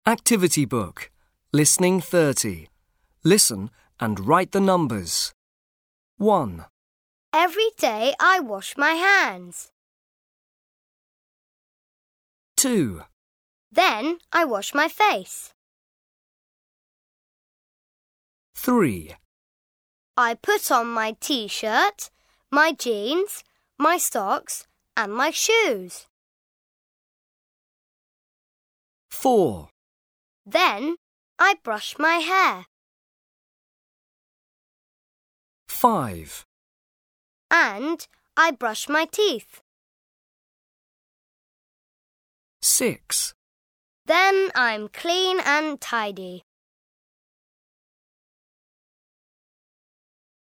Activity book. Listening 30. Listen and write the numbers. 1, Every day I wash my hands. 2, Then I wash my face. 3, I put on my t-shirt, my jeans, my socks and my shoes. 4, Then I brush my hair. 5, And I brush my teeth. 6, Then I'm clean and tidy.